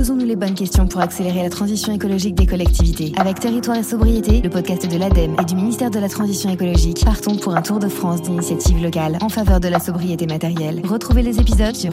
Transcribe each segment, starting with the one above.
Posons-nous les bonnes questions pour accélérer la transition écologique des collectivités. Avec Territoire et Sobriété, le podcast de l'ADEME et du ministère de la Transition écologique, partons pour un tour de France d'initiatives locales en faveur de la sobriété matérielle. Retrouvez les épisodes sur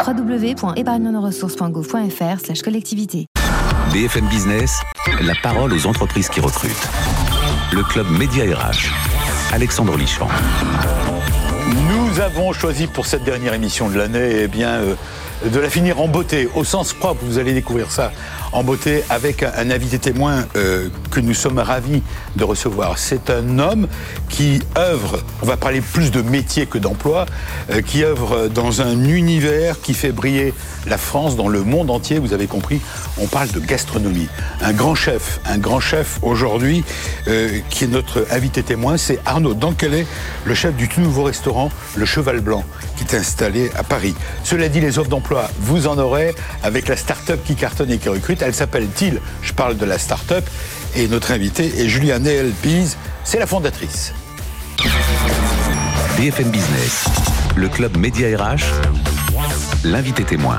www.épargnenoressources.gouv.fr/collectivité. BFM Business, la parole aux entreprises qui recrutent. Le club Média RH, Alexandre Lichamp. Nous avons choisi pour cette dernière émission de l'année, de la finir en beauté, au sens propre. Vous allez découvrir ça en beauté avec un invité témoin que nous sommes ravis de recevoir. C'est un homme qui œuvre, on va parler plus de métier que d'emploi, qui œuvre dans un univers qui fait briller la France dans le monde entier. Vous avez compris, on parle de gastronomie. Un grand chef aujourd'hui qui est notre invité témoin, c'est Arnaud Danquelet, le chef du tout nouveau restaurant Le Cheval Blanc, qui est installé à Paris. Cela dit, les offres d'emploi, vous en aurez avec la start-up qui cartonne et qui recrute. Elle s'appelle TIL, je parle de la start-up, et notre invité est Juliane Elpiz, c'est la fondatrice. BFM Business, le club Média RH, l'invité témoin.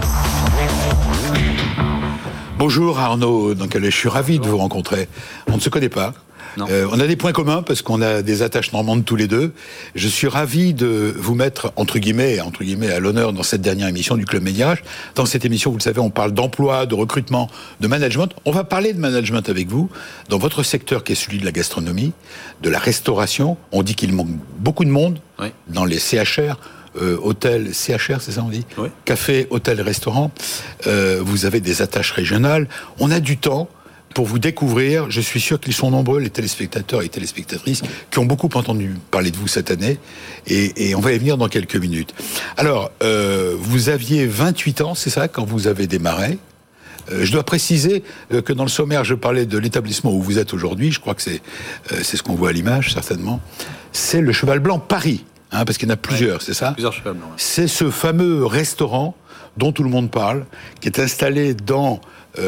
Bonjour Arnaud Danquelet, je suis ravi de vous rencontrer. On ne se connaît pas. On a des points communs parce qu'on a des attaches normandes tous les deux. Je suis ravi de vous mettre, entre guillemets, à l'honneur dans cette dernière émission du Club Média RH. Dans cette émission, vous le savez, on parle d'emploi, de recrutement, de management. On va parler de management avec vous dans votre secteur qui est celui de la gastronomie, de la restauration. On dit qu'il manque beaucoup de monde dans les CHR. Hôtel, CHR, c'est ça on dit ? Oui. Café, hôtel, restaurant. Vous avez des attaches régionales. On a du temps pour vous découvrir. Je suis sûr qu'ils sont nombreux, les téléspectateurs et téléspectatrices, qui ont beaucoup entendu parler de vous cette année. Et on va y venir dans quelques minutes. Alors, vous aviez 28 ans, c'est ça, quand vous avez démarré. Je dois préciser que dans le sommaire, je parlais de l'établissement où vous êtes aujourd'hui. Je crois que c'est ce qu'on voit à l'image, certainement. C'est le Cheval Blanc Paris. Parce qu'il y en a plusieurs, c'est ça ? Plusieurs chevals blancs. C'est ce fameux restaurant dont tout le monde parle, qui est installé dans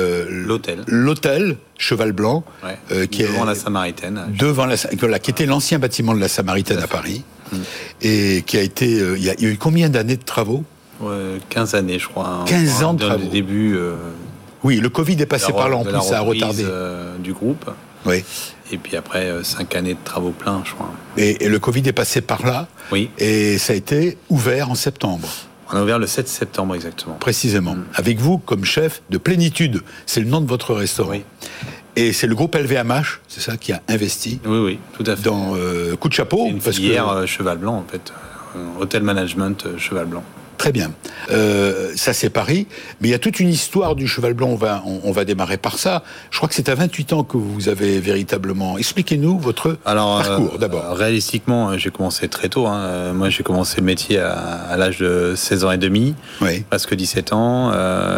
l'hôtel Cheval Blanc, qui devant est la Samaritaine. Qui était l'ancien bâtiment de la Samaritaine à Paris, et qui a été. Il y a eu combien d'années de travaux ? 15 années, je crois. 15 ans de travaux. Au début. Oui, le Covid est passé par là, en plus, ça a retardé. Du groupe. Oui. Et puis après, 5 années de travaux pleins, je crois. Et le Covid est passé par là. Oui. Et ça a été ouvert en septembre. On a ouvert le 7 septembre, exactement. Précisément. Avec vous, comme chef de Plénitude. C'est le nom de votre restaurant. Oui. Et c'est le groupe LVMH, c'est ça, qui a investi. Oui, tout à fait. Dans coup de chapeau. Une filière Cheval Blanc, en fait. Hôtel Management Cheval Blanc. Très bien. Ça, c'est Paris. Mais il y a toute une histoire du Cheval Blanc. On va démarrer par ça. Je crois que c'est à 28 ans que vous avez véritablement... Expliquez-nous votre parcours, d'abord. Réalistiquement, j'ai commencé très tôt. Moi, j'ai commencé le métier à l'âge de 16 ans et demi. Oui. Presque 17 ans.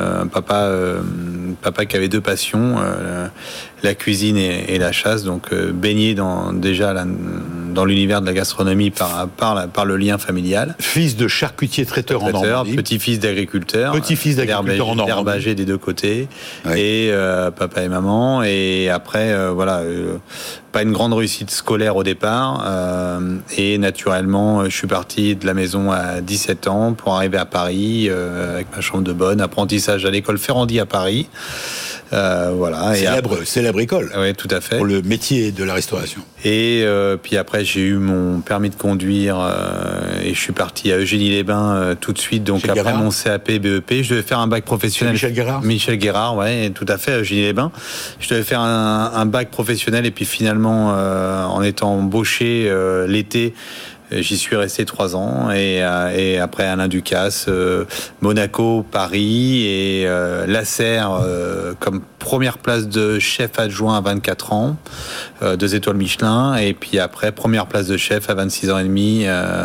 Papa qui avait deux passions, la cuisine et la chasse. Donc, baigné dans l'univers de la gastronomie par le lien familial. Fils de charcutier traiteur en Normandie. Petit-fils d'agriculteur. Petit-fils d'agriculteur en Normandie. D'herbager des deux côtés. Oui. Et papa et maman. Et après, pas une grande réussite scolaire au départ. Et naturellement, je suis parti de la maison à 17 ans pour arriver à Paris avec ma chambre de bonne. Apprentissage à l'école Ferrandi à Paris. Voilà. Célèbre école. Oui, tout à fait. Pour le métier de la restauration. Et puis après, j'ai eu mon permis de conduire et je suis parti à Eugénie-les-Bains tout de suite. Donc Michel après Guérard. Mon CAP, BEP, je devais faire un bac professionnel. Michel Guérard, ouais, tout à fait, à Eugénie-les-Bains. Je devais faire un bac professionnel et puis finalement, en étant embauché l'été, j'y suis resté 3 ans et après Alain Ducasse, Monaco, Paris et Lasserre comme première place de chef adjoint à 24 ans, 2 étoiles Michelin, et puis après première place de chef à 26 ans et demi.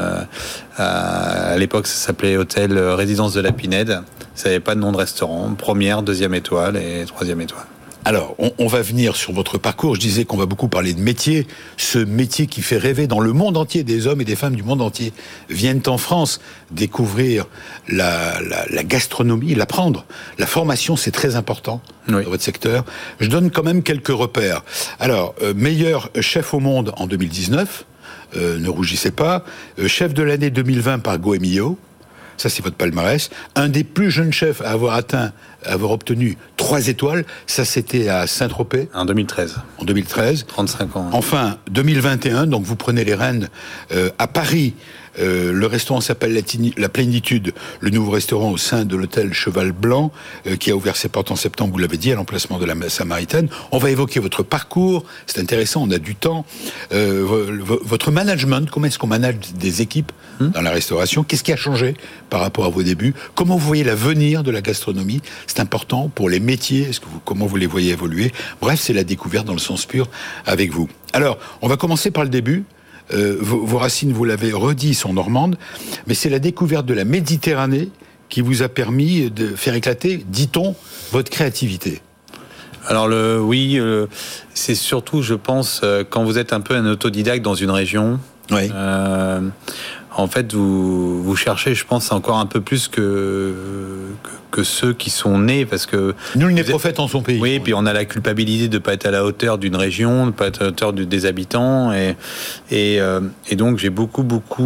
À l'époque, ça s'appelait Hôtel Résidence de la Pinède. Ça n'avait pas de nom de restaurant. Première, 2e étoile et 3e étoile. Alors, on va venir sur votre parcours. Je disais qu'on va beaucoup parler de métier. Ce métier qui fait rêver dans le monde entier. Des hommes et des femmes du monde entier viennent en France découvrir la gastronomie, l'apprendre. La formation, c'est très important dans votre secteur. Je donne quand même quelques repères. Alors, meilleur chef au monde en 2019. Ne rougissez pas. Chef de l'année 2020 par Goemio. Ça, c'est votre palmarès. Un des plus jeunes chefs à avoir atteint avoir obtenu 3 étoiles. Ça, c'était à Saint-Tropez. En 2013. En 2013. 35 ans. Enfin, 2021, donc vous prenez les rênes à Paris. Le restaurant s'appelle La Plénitude, le nouveau restaurant au sein de l'hôtel Cheval Blanc, qui a ouvert ses portes en septembre, vous l'avez dit, à l'emplacement de la Samaritaine. On va évoquer votre parcours, c'est intéressant, on a du temps. Votre management, comment est-ce qu'on manage des équipes dans la restauration? Qu'est-ce qui a changé par rapport à vos débuts? Comment vous voyez l'avenir de la gastronomie? C'est important pour les métiers, comment vous les voyez évoluer? Bref, c'est la découverte dans le sens pur avec vous. Alors, on va commencer par le début. Vos racines, vous l'avez redit, sont normandes, mais c'est la découverte de la Méditerranée qui vous a permis de faire éclater, dit-on, votre créativité. Alors c'est surtout, je pense, quand vous êtes un peu un autodidacte dans une région, oui. En fait, vous cherchez, je pense, encore un peu plus que ceux qui sont nés, parce que... Nul n'est prophète en son pays. Oui, puis on a la culpabilité de ne pas être à la hauteur d'une région, de ne pas être à la hauteur des habitants, et donc j'ai beaucoup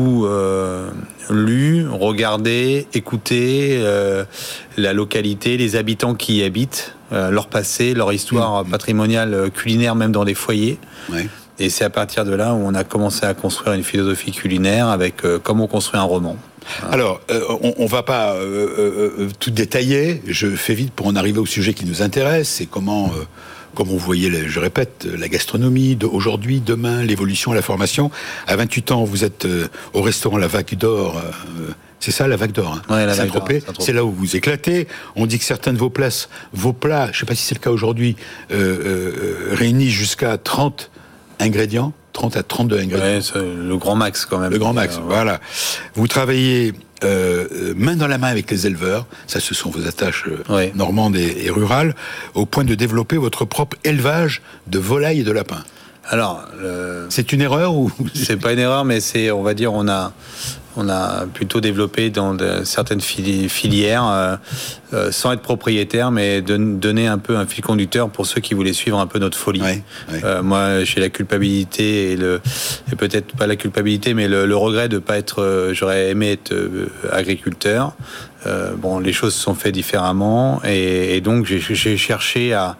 lu, regardé, écouté la localité, les habitants qui y habitent, leur passé, leur histoire patrimoniale, culinaire, même dans des foyers. Oui. Et c'est à partir de là où on a commencé à construire une philosophie culinaire avec comment on construit un roman. Alors, on va pas tout détailler. Je fais vite pour en arriver au sujet qui nous intéresse. C'est comment vous voyez, je répète, la gastronomie d'aujourd'hui, demain, l'évolution, la formation. À 28 ans, vous êtes au restaurant La Vague d'Or. C'est ça, La Vague d'Or, hein. Ouais, la Saint-Tropez. C'est là où vous éclatez. On dit que certains de vos plats, je ne sais pas si c'est le cas aujourd'hui, réunissent jusqu'à 30 ingrédients, 30 à 32 ingrédients. Ouais, c'est le grand max quand même. Le grand max, voilà. Vous travaillez main dans la main avec les éleveurs, ça ce sont vos attaches normandes et rurales, au point de développer votre propre élevage de volailles et de lapins. Alors, c'est une erreur ou c'est pas une erreur, mais c'est, on va dire, on a plutôt développé dans certaines filières, sans être propriétaire, mais donner un peu un fil conducteur pour ceux qui voulaient suivre un peu notre folie. Moi, j'ai la culpabilité et peut-être pas la culpabilité, mais le regret de pas être. J'aurais aimé être agriculteur. Les choses se sont faites différemment, et donc j'ai cherché à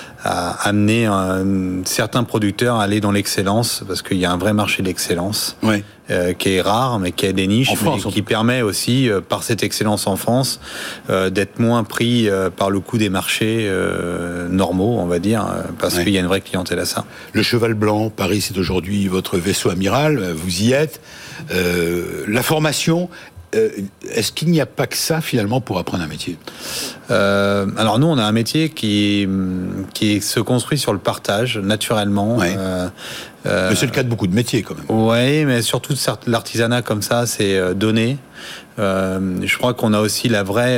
amener certains producteurs à aller dans l'excellence, parce qu'il y a un vrai marché d'excellence qui est rare, mais qui a des niches, mais qui permet aussi, par cette excellence en France, d'être moins pris par le coût des marchés normaux, on va dire, parce qu'il y a une vraie clientèle à ça. Le Cheval Blanc, Paris, c'est aujourd'hui votre vaisseau amiral, vous y êtes. La formation... est-ce qu'il n'y a pas que ça, finalement, pour apprendre un métier? Alors nous, on a un métier qui se construit sur le partage, naturellement. Mais c'est le cas de beaucoup de métiers, quand même. Oui, mais surtout l'artisanat comme ça, c'est donner. Je crois qu'on a aussi la vraie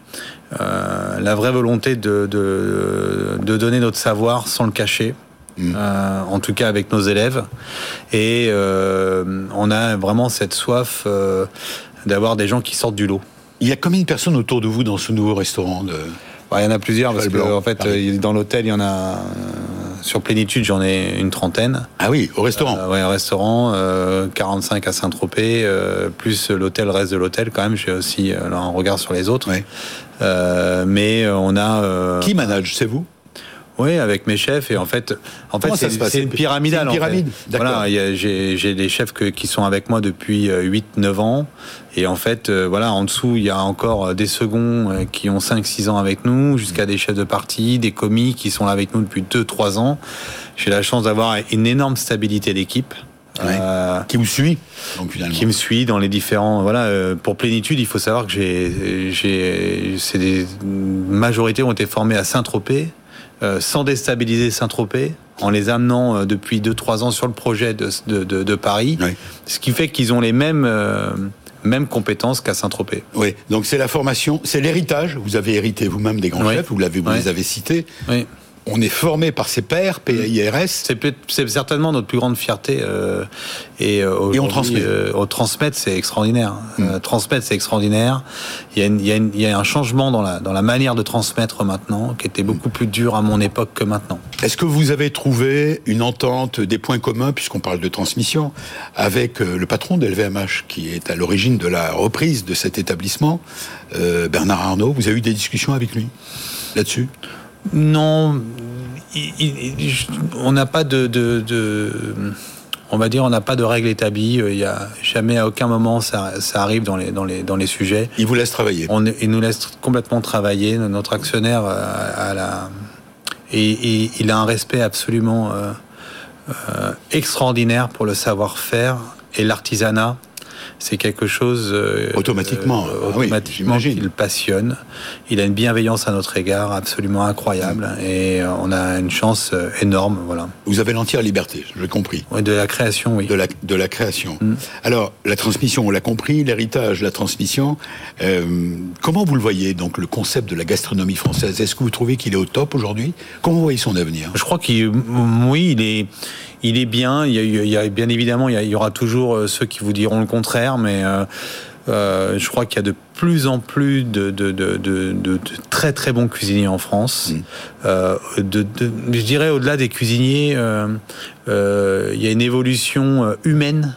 volonté de donner notre savoir sans le cacher. En tout cas avec nos élèves. Et on a vraiment cette soif... d'avoir des gens qui sortent du lot. Il y a combien de personnes autour de vous dans ce nouveau restaurant il y en a plusieurs, parce que en fait, dans l'hôtel, il y en a... Sur Plénitude, j'en ai une trentaine. Ah oui, au restaurant. Au restaurant, 45 à Saint-Tropez, plus l'hôtel, le reste de l'hôtel, quand même, j'ai aussi un regard sur les autres. Mais on a... Qui manage, c'est vous? Oui, avec mes chefs, et en fait c'est une pyramidale. C'est une pyramide, d'accord. Voilà, j'ai des chefs qui sont avec moi depuis 8-9 ans, et en fait, en dessous, il y a encore des seconds qui ont 5-6 ans avec nous, jusqu'à des chefs de partie, des commis qui sont là avec nous depuis 2-3 ans. J'ai la chance d'avoir une énorme stabilité d'équipe. Qui vous suit, donc finalement. Qui me suit dans les différents... pour Plénitude, il faut savoir que des majorités ont été formées à Saint-Tropez, sans déstabiliser Saint-Tropez, en les amenant depuis 2-3 ans sur le projet de Paris, ce qui fait qu'ils ont les mêmes compétences qu'à Saint-Tropez. Oui, donc c'est la formation, c'est l'héritage. Vous avez hérité vous-même des grands chefs, vous les avez cités. on est formé par ses pairs, PAIRS. C'est certainement notre plus grande fierté. Et on transmet. Transmettre, c'est extraordinaire. Transmettre, c'est extraordinaire. Il y a un changement dans la manière de transmettre maintenant, qui était beaucoup plus dur à mon époque que maintenant. Est-ce que vous avez trouvé une entente, des points communs, puisqu'on parle de transmission, avec le patron de LVMH, qui est à l'origine de la reprise de cet établissement, Bernard Arnault? Vous avez eu des discussions avec lui là-dessus? Non, on n'a pas on va dire, on n'a pas de règles établies. Il y a jamais, à aucun moment, ça arrive dans les sujets. Il vous laisse travailler. Il nous laisse complètement travailler. Notre actionnaire et il a un respect absolument extraordinaire pour le savoir-faire et l'artisanat. C'est quelque chose automatiquement qui le passionne. Il a une bienveillance à notre égard absolument incroyable et on a une chance énorme. Voilà. Vous avez l'entière liberté, je l'ai compris. Oui, de la création, oui. De la création. Alors, la transmission, on l'a compris, l'héritage, la transmission. Comment vous le voyez, donc, le concept de la gastronomie française? Est-ce que vous trouvez qu'il est au top aujourd'hui? Comment vous voyez son avenir? Je crois qu'il est bien. Il y a bien évidemment, il y aura toujours ceux qui vous diront le contraire, mais je crois qu'il y a de plus en plus de très très bons cuisiniers en France. Je dirais, au-delà des cuisiniers, il y a une évolution humaine.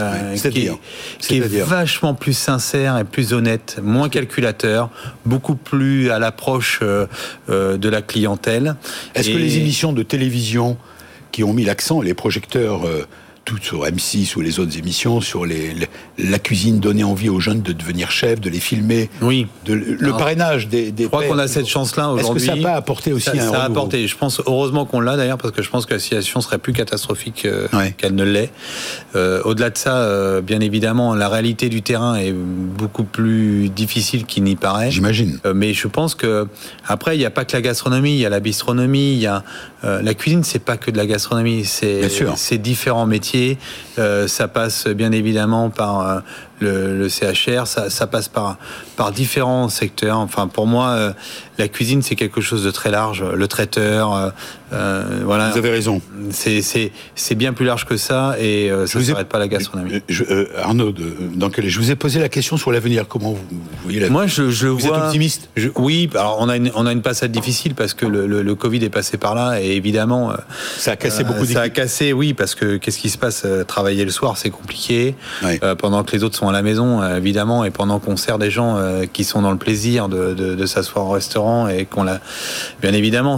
Qui est vachement plus sincère et plus honnête, moins calculateur, beaucoup plus à l'approche de la clientèle. Est-ce que les émissions de télévision qui ont mis l'accent, les projecteurs, toutes sur M6 ou les autres émissions, sur la cuisine, donner envie aux jeunes de devenir chefs, de les filmer, le parrainage des je crois qu'on a cette chance-là aujourd'hui. Est-ce que ça n'a pas apporté aussi un renouveau? Ça a apporté. Je pense heureusement qu'on l'a d'ailleurs, parce que je pense que la situation serait plus catastrophique qu'elle ne l'est. Au-delà de ça, bien évidemment, la réalité du terrain est beaucoup plus difficile qu'il n'y paraît. J'imagine. Mais je pense que après, il n'y a pas que la gastronomie, il y a la bistronomie, il y a la cuisine, c'est pas que de la gastronomie, c'est différents métiers. Ça passe bien évidemment par le CHR, ça passe par différents secteurs. Enfin, pour moi, la cuisine, c'est quelque chose de très large. Le traiteur, voilà. Vous avez raison. C'est bien plus large que ça, et ça ne s'arrête pas à la gastronomie. Arnaud, je vous ai posé la question sur l'avenir. Comment vous voyez l'avenir? Moi, je vous vois... êtes optimiste? Oui, alors on a une passade difficile parce que le Covid est passé par là, et évidemment... ça a cassé beaucoup d'équipes. Ça a cassé, oui, parce que qu'est-ce qui se passe? Travailler le soir, c'est compliqué. Oui. Pendant que les autres sont à la maison, évidemment, et pendant qu'on sert des gens qui sont dans le plaisir de s'asseoir au restaurant, et qu'on l'a... Bien évidemment,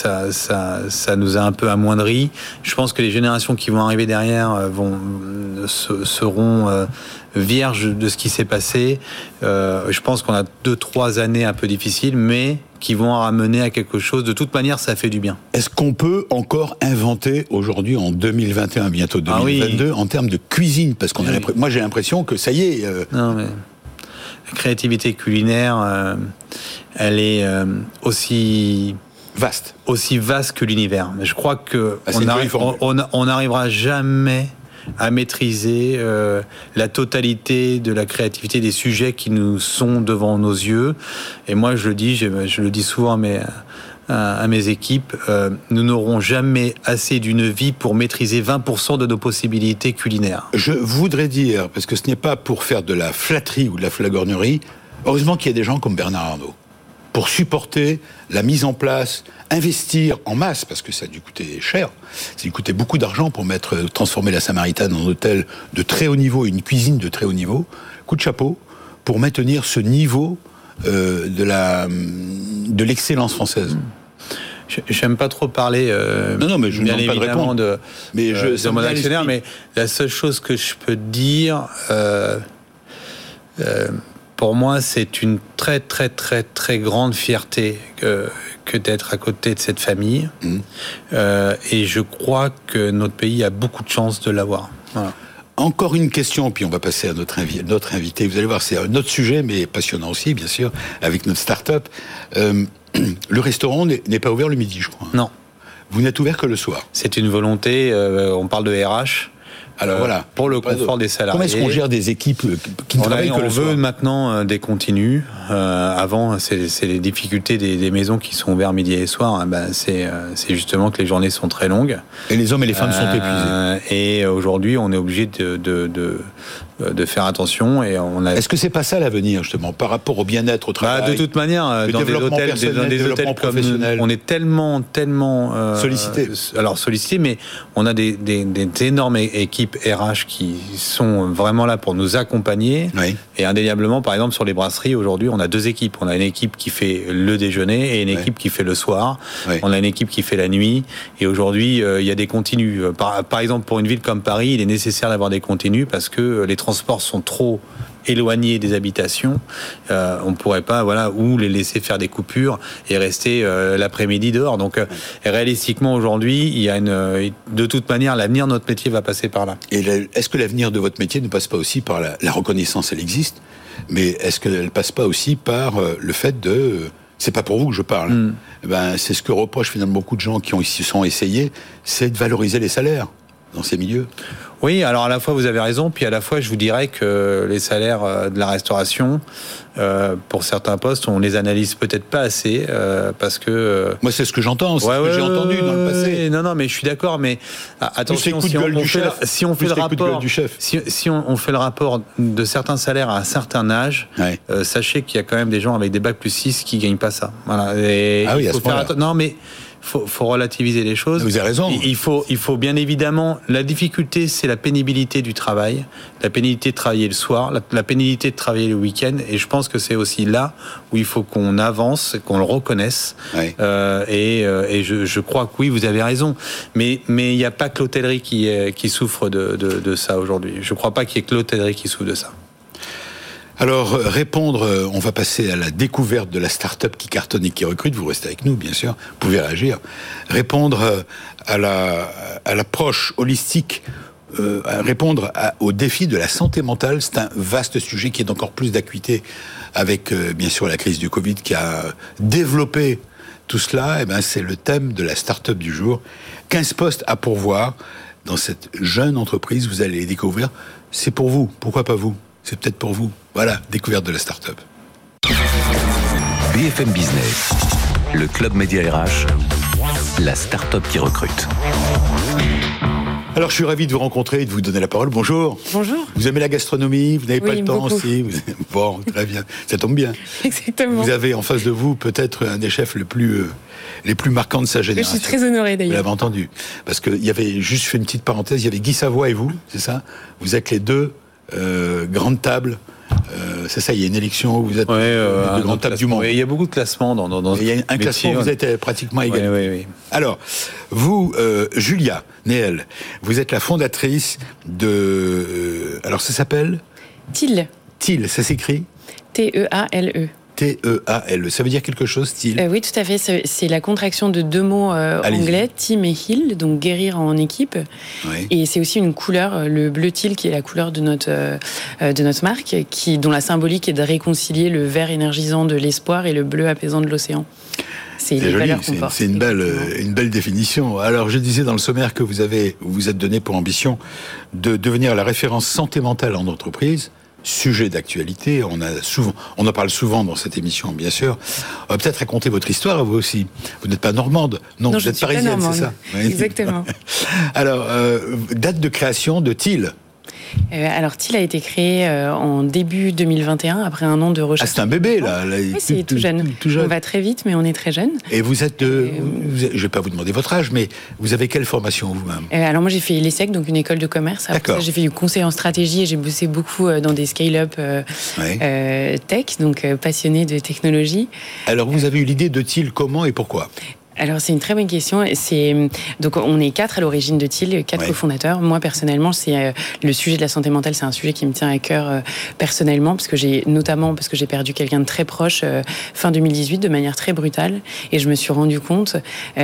ça nous a un peu amoindri. Je pense que les générations qui vont arriver derrière seront vierges de ce qui s'est passé. Je pense qu'on a 2-3 années un peu difficiles, mais qui vont ramener à quelque chose. De toute manière, ça fait du bien. Est-ce qu'on peut encore inventer aujourd'hui, en 2021, bientôt 2022, en termes de cuisine? Parce qu'on moi, j'ai l'impression que ça y est... Non, mais la créativité culinaire, elle est aussi vaste que l'univers. Mais je crois que on n'arrivera jamais à maîtriser la totalité de la créativité des sujets qui nous sont devant nos yeux. Et moi, je le dis souvent à mes équipes, nous n'aurons jamais assez d'une vie pour maîtriser 20% de nos possibilités culinaires. Je voudrais dire, parce que ce n'est pas pour faire de la flatterie ou de la flagornerie, heureusement qu'il y a des gens comme Bernard Arnault pour supporter la mise en place, investir en masse, parce que ça a dû coûter cher, ça a dû coûter beaucoup d'argent pour transformer la Samaritaine en hôtel de très haut niveau, une cuisine de très haut niveau. Coup de chapeau pour maintenir ce niveau de l'excellence française. J'aime pas trop parler non, mais je ne demande pas de répondre. De mon actionnaire, mais la seule chose que je peux dire... pour moi, c'est une très, très, très, très grande fierté que d'être à côté de cette famille. Et je crois que notre pays a beaucoup de chance de l'avoir. Voilà. Encore une question, puis on va passer à notre invité. Vous allez voir, c'est un autre sujet, mais passionnant aussi, bien sûr, avec notre start-up. Le restaurant n'est pas ouvert le midi, je crois. Non. Vous n'êtes ouvert que le soir. C'est une volonté, on parle de RH. pour le confort des salariés. Comment est-ce qu'on gère des équipes qui ne travaillent que le soir ? On veut maintenant des continus. Avant, c'est les difficultés des maisons qui sont ouvertes midi et soir. C'est justement que les journées sont très longues. Et les hommes et les femmes sont épuisés. Et aujourd'hui, on est obligé de faire attention. Et Est-ce que c'est pas ça l'avenir, justement, par rapport au bien-être au travail ? De toute manière, dans des hôtels comme nous, on est tellement sollicité, mais on a des énormes équipes RH qui sont vraiment là pour nous accompagner. Oui. Et indéniablement, par exemple, sur les brasseries, aujourd'hui, on a 2 équipes. On a une équipe qui fait le déjeuner et une équipe qui fait le soir. Oui. On a une équipe qui fait la nuit. Et aujourd'hui, il y a des continus. Par exemple, pour une ville comme Paris, il est nécessaire d'avoir des continus parce que les transports sont trop éloignés des habitations, on ne pourrait pas, ou les laisser faire des coupures et rester l'après-midi dehors. Donc, réalistiquement, aujourd'hui, il y a de toute manière, l'avenir de notre métier va passer par là. Et est-ce que l'avenir de votre métier ne passe pas aussi par la reconnaissance ? Elle existe, mais est-ce qu'elle ne passe pas aussi par le fait de... C'est pas pour vous que je parle. C'est ce que reprochent finalement beaucoup de gens qui se sont essayés, c'est de valoriser les salaires dans ces milieux. Oui, alors à la fois vous avez raison, puis à la fois je vous dirais que les salaires de la restauration, pour certains postes, on les analyse peut-être pas assez, parce que... Moi c'est ce que j'entends, c'est ce que j'ai entendu dans le passé. Non, mais je suis d'accord, mais attention, si on fait le rapport de certains salaires à un certain âge, sachez qu'il y a quand même des gens avec des bacs plus 6 qui gagnent pas ça. Voilà. Et il faut faire non, mais faut relativiser les choses. Vous avez raison. Il faut bien évidemment, la difficulté, c'est la pénibilité du travail, la pénibilité de travailler le soir, la pénibilité de travailler le week-end, et je pense que c'est aussi là où il faut qu'on avance, qu'on le reconnaisse. Oui. Et je crois que oui, vous avez raison. Mais il n'y a pas que l'hôtellerie qui souffre de ça aujourd'hui. Je ne crois pas qu'il y ait que l'hôtellerie qui souffre de ça. Alors, on va passer à la découverte de la start-up qui cartonne et qui recrute. Vous restez avec nous, bien sûr, vous pouvez réagir. Répondre à l'approche holistique, répondre au défi de la santé mentale, c'est un vaste sujet qui est d'encore plus d'acuité avec, bien sûr, la crise du Covid qui a développé tout cela. C'est le thème de la start-up du jour. 15 postes à pourvoir dans cette jeune entreprise, vous allez les découvrir. C'est pour vous, pourquoi pas vous ? C'est peut-être pour vous. Voilà, découverte de la start-up. BFM Business, le club Média RH, la start-up qui recrute. Alors, je suis ravi de vous rencontrer et de vous donner la parole. Bonjour. Bonjour. Vous aimez la gastronomie ? Vous n'avez pas le temps aussi ? Bon, très bien. Ça tombe bien. Exactement. Vous avez en face de vous peut-être un des chefs les plus marquants de sa génération. Je suis très honorée d'ailleurs. Vous l'avez entendu. Parce qu'il y avait, juste fait une petite parenthèse, il y avait Guy Savoy et vous, c'est ça ? Vous êtes les deux grandes tables. C'est ça, il y a une élection où vous êtes de grande table du monde. Il y a beaucoup de classements dans il y a un classement où vous êtes pratiquement égal. Oui. Alors, vous, Julia Néel, vous êtes la fondatrice de... alors, ça s'appelle TEAL. TEAL, ça s'écrit TEALE. TEALE, ça veut dire quelque chose, TEAL ? Oui, tout à fait. C'est la contraction de 2 mots anglais, team et heal, donc guérir en équipe. Oui. Et c'est aussi une couleur, le bleu teal, qui est la couleur de notre marque, dont la symbolique est de réconcilier le vert énergisant de l'espoir et le bleu apaisant de l'océan. C'est les valeurs qu'on porte. C'est une belle définition. Alors, je disais dans le sommaire que vous vous êtes donné pour ambition de devenir la référence santé mentale en entreprise. Sujet d'actualité, on en parle souvent dans cette émission, bien sûr. On va peut-être raconter votre histoire, vous aussi. Vous n'êtes pas normande, non vous êtes parisienne, c'est ça ? Exactement. Alors, date de création de TEAL. Alors, TEAL a été créé en début 2021, après un an de recherche. Ah, c'est un bébé, là. Oui, c'est tout jeune. On va très vite, mais on est très jeune. Et vous êtes je ne vais pas vous demander votre âge, mais vous avez quelle formation vous-même ? Alors, moi, j'ai fait l'ESSEC, donc une école de commerce. Après ça, j'ai fait du conseil en stratégie et j'ai bossé beaucoup dans des scale-up tech, donc passionné de technologie. Alors, vous avez eu l'idée de TEAL comment et pourquoi ? Alors, c'est une très bonne question. Donc, on est 4 à l'origine de TEAL, 4 cofondateurs. Moi, personnellement, c'est le sujet de la santé mentale, c'est un sujet qui me tient à cœur personnellement, parce que j'ai perdu quelqu'un de très proche fin 2018 de manière très brutale, et je me suis rendu compte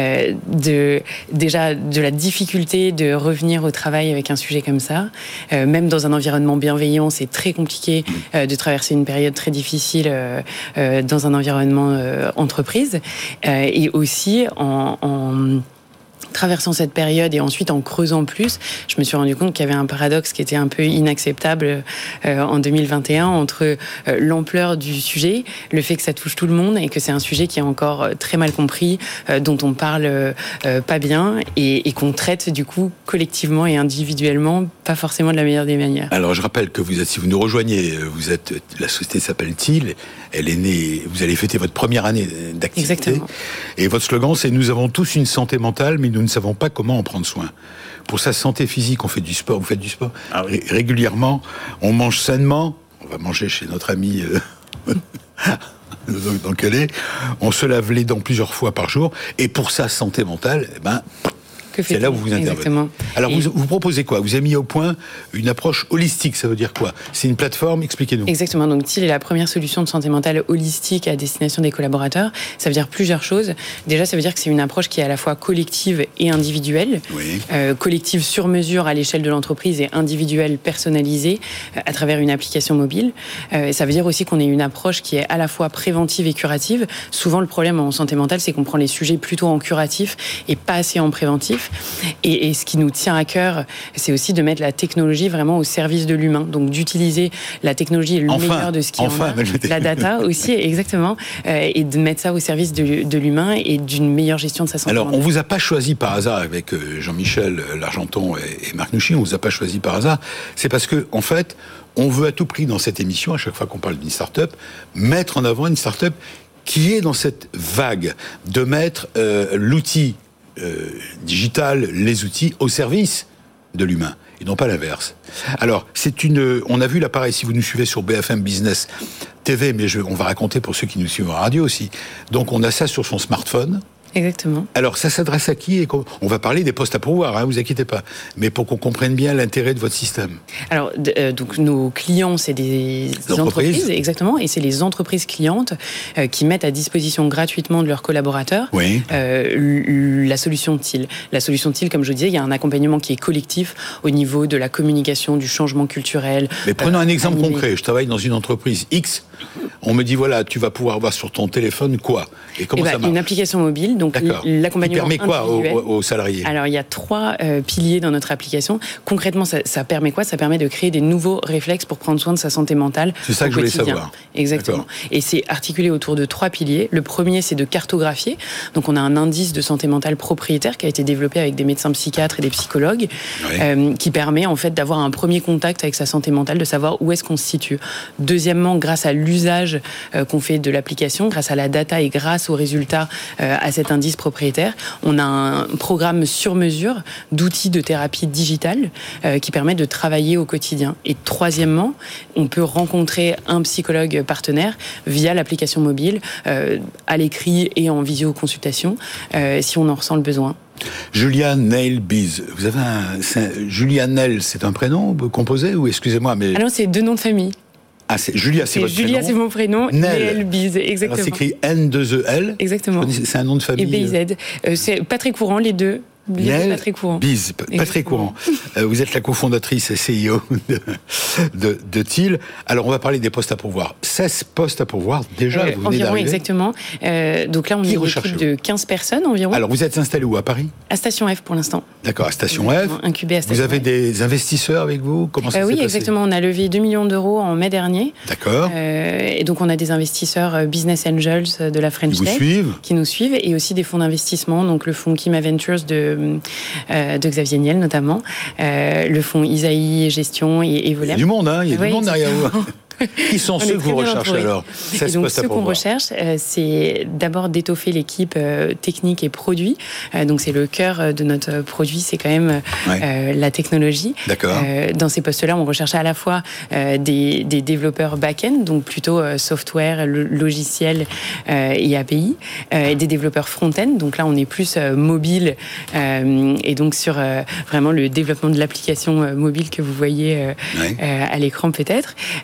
de la difficulté de revenir au travail avec un sujet comme ça. Même dans un environnement bienveillant, c'est très compliqué de traverser une période très difficile dans un environnement entreprise, et aussi traversant cette période et ensuite en creusant plus, je me suis rendu compte qu'il y avait un paradoxe qui était un peu inacceptable en 2021 entre l'ampleur du sujet, le fait que ça touche tout le monde et que c'est un sujet qui est encore très mal compris, dont on parle pas bien et qu'on traite du coup collectivement et individuellement pas forcément de la meilleure des manières. Alors je rappelle que si vous nous rejoignez, la société s'appelle TIL, elle est née, vous allez fêter votre première année d'activité. Exactement. Et votre slogan c'est « Nous avons tous une santé mentale, mais nous ne savons pas comment en prendre soin ». Pour sa santé physique, on fait du sport, vous faites du sport régulièrement, on mange sainement, on va manger chez notre ami dans le Calais, on se lave les dents plusieurs fois par jour, et pour sa santé mentale, c'est là où vous intervenez. Exactement. Alors, vous proposez quoi ? Vous avez mis au point une approche holistique, ça veut dire quoi ? C'est une plateforme, expliquez-nous. Exactement, donc TIL est la première solution de santé mentale holistique à destination des collaborateurs. Ça veut dire plusieurs choses. Déjà, ça veut dire que c'est une approche qui est à la fois collective et individuelle. Oui. Collective sur mesure à l'échelle de l'entreprise et individuelle personnalisée à travers une application mobile. Ça veut dire aussi qu'on ait une approche qui est à la fois préventive et curative. Souvent, le problème en santé mentale, c'est qu'on prend les sujets plutôt en curatif et pas assez en préventif. Et ce qui nous tient à cœur, c'est aussi de mettre la technologie vraiment au service de l'humain. Donc d'utiliser la technologie et le meilleur de ce qui en a, la data aussi, exactement, et de mettre ça au service de l'humain et d'une meilleure gestion de sa santé. Alors, on vous a pas choisi par hasard avec Jean-Michel Largenton et Marc Nouchy, on vous a pas choisi par hasard. C'est parce que, en fait, on veut à tout prix dans cette émission, à chaque fois qu'on parle d'une start-up, mettre en avant une start-up qui est dans cette vague de mettre l'outil digital, les outils au service de l'humain et non pas l'inverse. Alors, on a vu là pareil, si vous nous suivez sur BFM Business TV, mais on va raconter pour ceux qui nous suivent en radio aussi. Donc, on a ça sur son smartphone. Exactement. Alors, ça s'adresse à qui ? On va parler des postes à pourvoir, vous inquiétez pas. Mais pour qu'on comprenne bien l'intérêt de votre système. Alors, donc nos clients, c'est des entreprises, exactement, et c'est les entreprises clientes qui mettent à disposition gratuitement de leurs collaborateurs la solution TIL. La solution TIL, comme je disais, il y a un accompagnement qui est collectif au niveau de la communication, du changement culturel. Mais prenons un exemple concret. Je travaille dans une entreprise X. On me dit, voilà, tu vas pouvoir avoir sur ton téléphone quoi ? Et comment ça marche ? Une application mobile. Donc l'accompagnement permet quoi aux salariés ? Alors il y a 3 piliers dans notre application. Concrètement, ça permet quoi ? Ça permet de créer des nouveaux réflexes pour prendre soin de sa santé mentale. C'est ça que je voulais savoir. Exactement. D'accord. Et c'est articulé autour de 3 piliers. Le premier, c'est de cartographier. Donc on a un indice de santé mentale propriétaire qui a été développé avec des médecins psychiatres et des psychologues, qui permet en fait d'avoir un premier contact avec sa santé mentale, de savoir où est-ce qu'on se situe. Deuxièmement, grâce à l'usage qu'on fait de l'application, grâce à la data et grâce aux résultats à cet indice propriétaire, on a un programme sur mesure d'outils de thérapie digitale qui permet de travailler au quotidien. Et troisièmement, on peut rencontrer un psychologue partenaire via l'application mobile, à l'écrit et en visioconsultation, si on en ressent le besoin. Julia Neil Biz. Vous avez Julia Neil, c'est un prénom composé ou excusez-moi mais... Ah non, c'est 2 noms de famille. Ah, Julia, c'est votre Julia, prénom. c'est mon prénom. Neil Biz, exactement. Alors, c'est écrit N2EL. Exactement. C'est un nom de famille. Et BZ. C'est pas très courant, les deux. Pas très courant. Biz, pas très courant. Vous êtes la cofondatrice et CEO de TIL. Alors, on va parler des postes à pourvoir. 16 postes à pourvoir, déjà, vous venez environ, d'arriver. Exactement. Donc là, on est une équipe de 15 personnes environ. Alors, vous êtes installé où, à Paris ? À Station F pour l'instant. D'accord, à Station F. Incubé à Station F. Vous avez des investisseurs avec vous ? Comment ça s'est passé ? Oui, exactement. On a levé 2 millions d'euros en mai dernier. D'accord. Et donc, on a des investisseurs Business Angels de la French Tech qui nous suivent et aussi des fonds d'investissement, donc le fonds Kima Ventures de Xavier Niel notamment, le fonds Isaïe Gestion et Evolem. Il y a du monde, il y a du monde derrière vous. Qui sont ceux que vous recherchez alors ? Et donc ceux qu'on recherche, c'est d'abord d'étoffer l'équipe technique et produit. Donc c'est le cœur de notre produit, c'est quand même la technologie. D'accord. Dans ces postes-là, on recherche à la fois des développeurs back-end, donc plutôt software, logiciel et API, et des développeurs front-end. Donc là, on est plus mobile et donc sur vraiment le développement de l'application mobile que vous voyez à l'écran peut-être.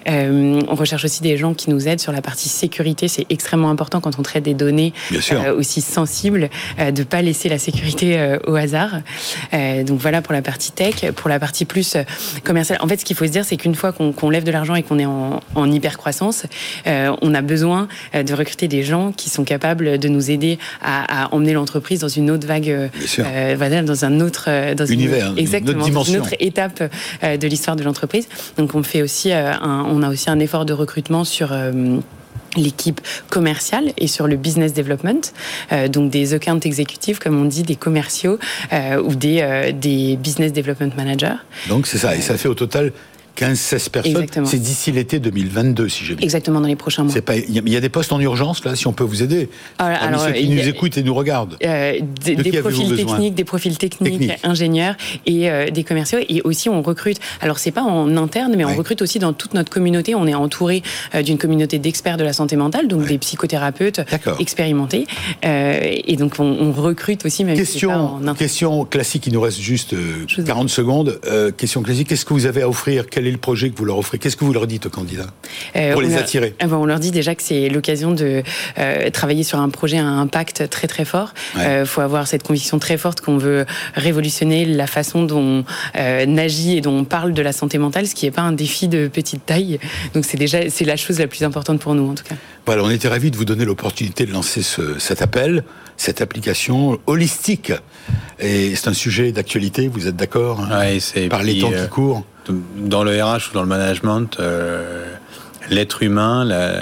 On recherche aussi des gens qui nous aident sur la partie sécurité. C'est extrêmement important quand on traite des données aussi sensibles, de pas laisser la sécurité au hasard. Donc voilà pour la partie tech. Pour la partie plus commerciale, en fait, ce qu'il faut se dire, c'est qu'une fois qu'on lève de l'argent et qu'on est en hyper croissance, on a besoin de recruter des gens qui sont capables de nous aider à emmener l'entreprise dans une autre vague, dans un autre univers, exactement, une autre étape de l'histoire de l'entreprise. Donc on fait aussi on a aussi un effort de recrutement sur l'équipe commerciale et sur le business development, donc des account exécutifs, comme on dit, des commerciaux ou des business development managers. Donc c'est ça, et ça fait au total 15-16 personnes. Exactement. C'est d'ici l'été 2022, si j'ai bien. Exactement, dans les prochains mois. Il y a des postes en urgence, là, si on peut vous aider. Alors ceux qui nous écoutent et nous regardent. Des profils techniques, ingénieurs et des commerciaux. Et aussi, on recrute. Alors, c'est pas en interne, mais on recrute aussi dans toute notre communauté. On est entouré d'une communauté d'experts de la santé mentale, donc des psychothérapeutes expérimentés. Et donc, on recrute aussi, même si c'est pas en interne. Question classique, il nous reste juste 40 secondes. Question classique, qu'est-ce que vous avez à offrir ? Quel est le projet que vous leur offrez ? Qu'est-ce que vous leur dites aux candidats pour les attirer ? On leur dit déjà que c'est l'occasion de travailler sur un projet à impact très très fort. Faut avoir cette conviction très forte qu'on veut révolutionner la façon dont on agit et dont on parle de la santé mentale, ce qui n'est pas un défi de petite taille. Donc c'est la chose la plus importante pour nous en tout cas. Voilà, on était ravis de vous donner l'opportunité de lancer cet appel, cette application holistique. Et c'est un sujet d'actualité, vous êtes d'accord ? Par les temps qui courent. Dans le RH ou dans le management, l'être humain,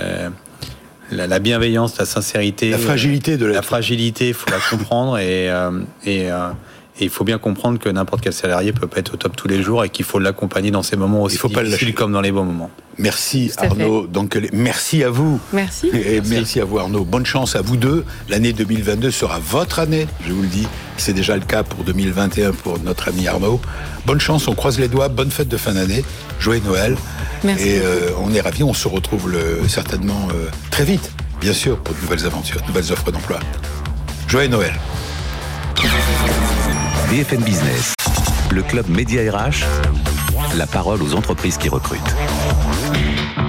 la bienveillance, la sincérité, la fragilité de la fragilité, il faut la comprendre et il faut bien comprendre que n'importe quel salarié peut pas être au top tous les jours et qu'il faut l'accompagner dans ces moments aussi difficiles comme dans les bons moments. Merci Arnaud. Donc merci à vous. Merci. Et merci à vous Arnaud. Bonne chance à vous deux. L'année 2022 sera votre année, je vous le dis. C'est déjà le cas pour 2021 pour notre ami Arnaud. Bonne chance, on croise les doigts. Bonne fête de fin d'année. Joyeux Noël. Merci. Et on est ravis. On se retrouve certainement très vite, bien sûr, pour de nouvelles aventures, de nouvelles offres d'emploi. Joyeux Noël. BFM Business, le club Média RH, la parole aux entreprises qui recrutent.